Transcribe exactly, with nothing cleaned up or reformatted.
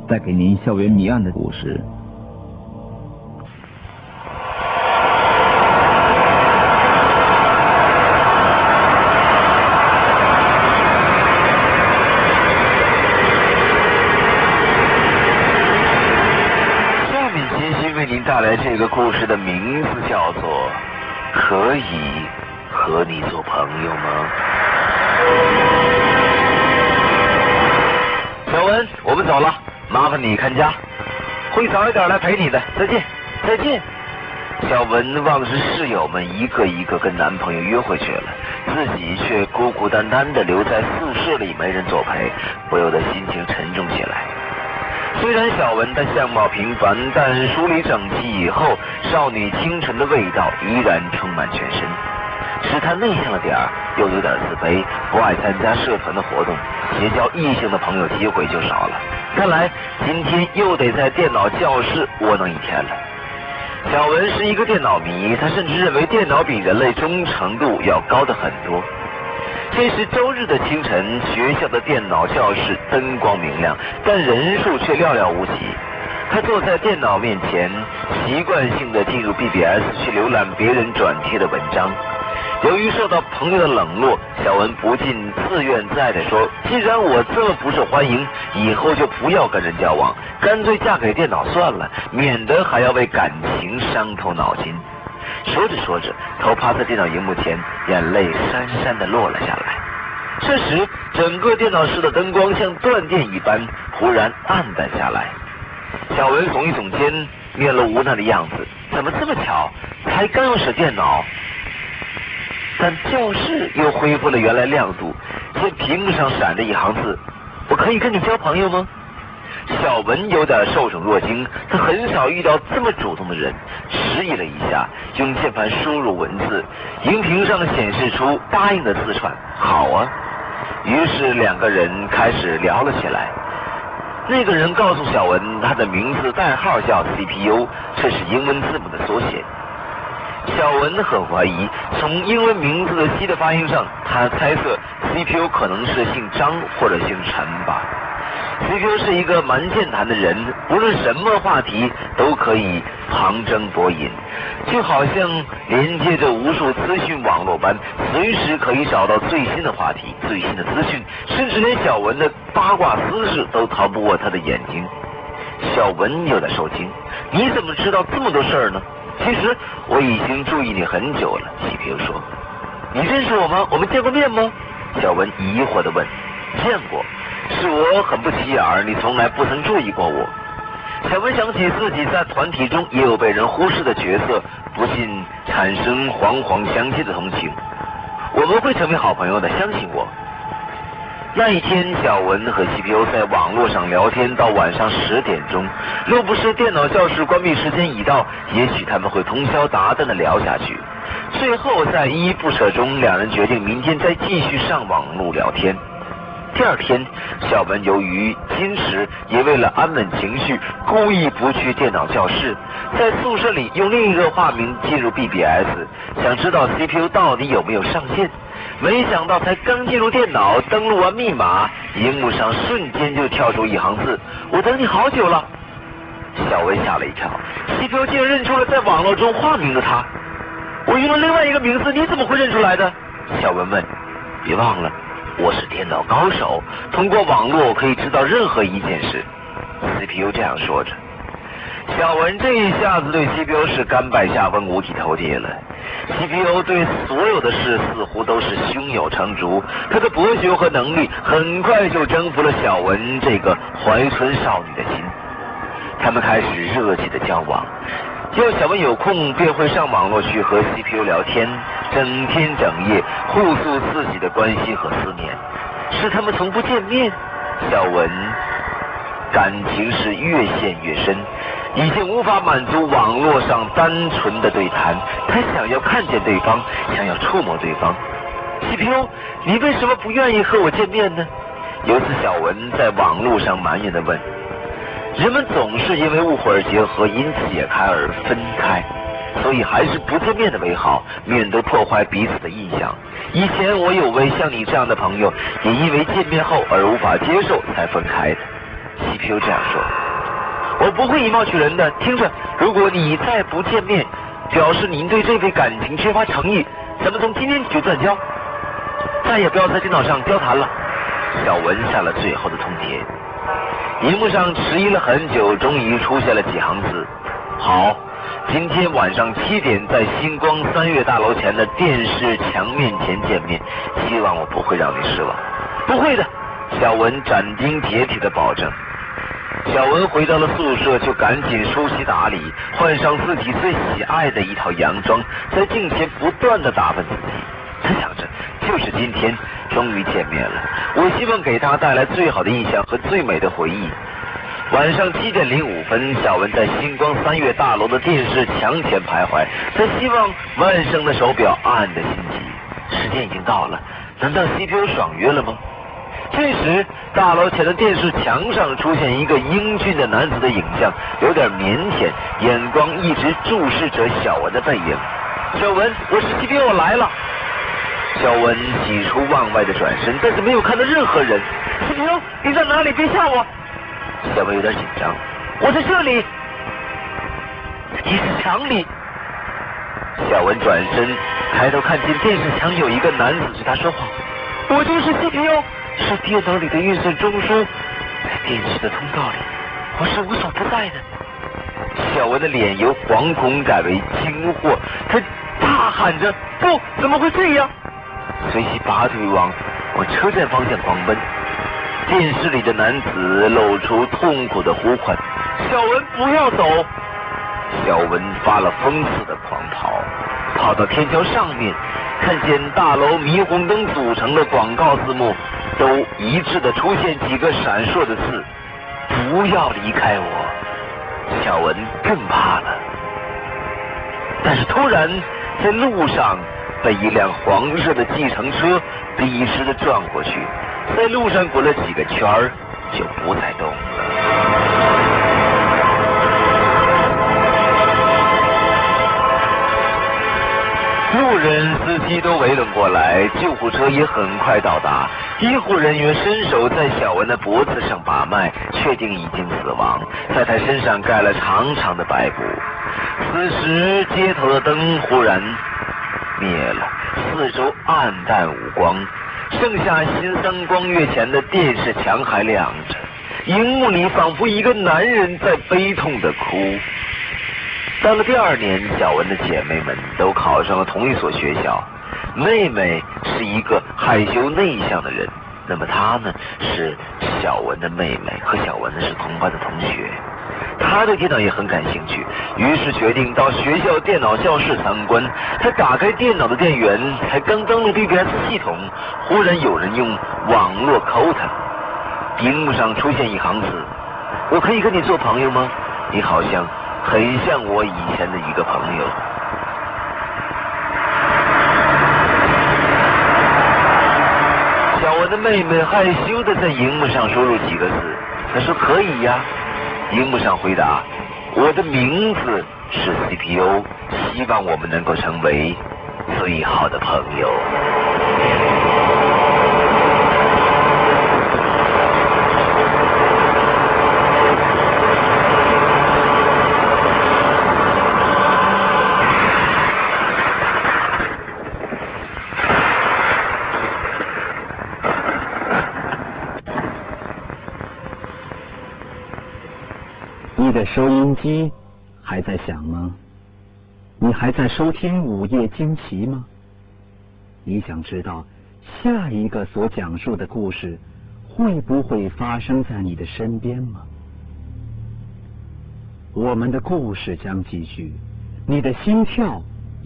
带给您校园谜案的故事。 下面杰西为您带来这个故事的名字叫做《可以和你做朋友吗》。小文，我们走了，麻烦你看家，会早一点来陪你的。再见，再见。小文望着室友们一个一个跟男朋友约会去了，自己却孤孤单单的留在宿舍里，没人作陪，不由得心情沉重起来。虽然小文的相貌平凡，但梳理整齐以后，少女清纯的味道依然充满全身。使他内向了点儿，又有点自卑，不爱参加社团的活动，结交异性的朋友机会就少了。看来今天又得在电脑教室窝囊一天了。小文是一个电脑迷，他甚至认为电脑比人类忠诚度要高得很多。这是周日的清晨，学校的电脑教室灯光明亮，但人数却寥寥无几。他坐在电脑面前，习惯性的进入 B B S 去浏览别人转贴的文章。由于受到朋友的冷落，小文不禁自怨自艾地说，既然我这么不受欢迎，以后就不要跟人交往，干脆嫁给电脑算了，免得还要为感情伤透脑筋。说着说着，头趴在电脑荧幕前，眼泪潸潸地落了下来。这时整个电脑室的灯光像断电一般，忽然暗淡下来。小文耸一耸肩，面露无奈的样子，怎么这么巧，才刚要使电脑，但教室又恢复了原来亮度，见屏幕上闪着一行字，我可以跟你交朋友吗？小文有点受宠若惊，他很少遇到这么主动的人，迟疑了一下，用键盘输入文字，荧屏上显示出答应的字串，好啊。于是两个人开始聊了起来。那个人告诉小文，他的名字代号叫 C P U， 这是英文字母的缩写。小文很怀疑，从英文名字的 C 的发音上，他猜测 C P U 可能是姓张或者姓陈吧。C P U 是一个蛮健谈的人，无论什么话题都可以旁征博引，就好像连接着无数资讯网络般，随时可以找到最新的话题、最新的资讯，甚至连小文的八卦私事都逃不过他的眼睛。小文有点受惊，你怎么知道这么多事儿呢？其实我已经注意你很久了。 C P U 说，你认识我吗？我们见过面吗？小文疑惑地问。见过，是我很不起眼，你从来不曾注意过我。小文想起自己在团体中也有被人忽视的角色，不禁产生惶惶相接的同情。我们会成为好朋友的，相信我。那一天，小文和 C P U 在网络上聊天到晚上十点钟，若不是电脑教室关闭时间已到，也许他们会通宵达旦地聊下去。最后在依依不舍中，两人决定明天再继续上网络聊天。第二天，小文由于矜持，也为了安稳情绪，故意不去电脑教室，在宿舍里用另一个化名进入 B B S， 想知道 C P U 到底有没有上线。没想到才刚进入电脑，登录完密码，荧幕上瞬间就跳出一行字，我等你好久了。小文吓了一跳， C P U 竟然认出了在网络中化名的他。我用了另外一个名字，你怎么会认出来的？小文问。别忘了，我是电脑高手，通过网络可以知道任何一件事。 C P U 这样说着。小文这一下子对 C P U 是甘拜下风、五体投地了。C P U 对所有的事似乎都是胸有成竹，他的博学和能力很快就征服了小文这个怀春少女的心。他们开始热切的交往，要小文有空便会上网络去和 C P U 聊天，整天整夜互诉自己的关心和思念。是他们从不见面，小文感情是越陷越深，已经无法满足网络上单纯的对谈，他想要看见对方，想要触摸对方。 C P U， 你为什么不愿意和我见面呢？有次小文在网络上埋怨地问。人们总是因为误会而结合，因解开而分开，所以还是不见面的为好，免得破坏彼此的印象。以前我有位像你这样的朋友，也因为见面后而无法接受才分开的。 C P U 这样说：“我不会以貌取人的。听着，如果你再不见面，表示您对这份感情缺乏诚意，咱们从今天起就断交，再也不要在电脑上交谈了。”小文下了最后的通牒。荧幕上迟疑了很久，终于出现了几行字：“好，今天晚上七点在星光三月大楼前的电视墙面前见面，希望我不会让你失望。”“不会的。”小文斩钉截铁地保证。小文回到了宿舍，就赶紧梳洗打理，换上自己最喜爱的一套洋装，在镜前不断地打扮自己。他想着，就是今天，终于见面了，我希望给他带来最好的印象和最美的回忆。晚上七点零五分，小文在星光三月大楼的电视墙前徘徊，他希望万生的手表暗的心急。时间已经到了，难道 C P U 爽约了吗？这时，大楼前的电视墙上出现一个英俊的男子的影像，有点腼腆，眼光一直注视着小文的背影。“小文，我是 C P U， 我来了。”小文喜出望外的转身，但是没有看到任何人。“C P U， 你在哪里？别吓我！”小文有点紧张。“我在这里。”“电视墙里。”小文转身抬头看见电视墙有一个男子对他说话：“我就是 C P U， 是电脑里的运算中枢，在电视的通道里，我是无所不在的。”小文的脸由惶恐改为惊惑，他大喊着：“不，怎么会这样？”随即拔腿往往车站方向狂奔。电视里的男子露出痛苦的呼唤：“小文，不要走！”小文发了疯似的狂跑，跑到天桥上面，看见大楼霓虹灯组成的广告字幕都一致的出现几个闪烁的字：“不要离开我。”小文更怕了。但是突然在路上被一辆黄色的计程车笔直的撞过去，在路上滚了几个圈儿，就不再动了。路人、司机都围拢过来，救护车也很快到达。医护人员伸手在小文的脖子上把脉，确定已经死亡，在他身上盖了长长的白布。此时，街头的灯忽然灭了，四周暗淡无光，剩下新三光月前的电视墙还亮着，荧幕里仿佛一个男人在悲痛地哭。到了第二年，小文的姐妹们都考上了同一所学校。妹妹是一个害羞内向的人，那么她呢是小文的妹妹，和小文呢是同班的同学。她对电脑也很感兴趣，于是决定到学校电脑教室参观。她打开电脑的电源，才刚登录 B B S 系统，忽然有人用网络抠她。荧幕上出现一行字：“我可以跟你做朋友吗？你好像很像我以前的一个朋友。”小文的妹妹害羞的在荧幕上输入几个字，她说：“可以呀。”荧幕上回答：“我的名字是 C P U， 希望我们能够成为最好的朋友。” 你的收音机还在响吗？你还在收听午夜惊奇吗？你想知道下一个所讲述的故事会不会发生在你的身边吗？我们的故事将继续，你的心跳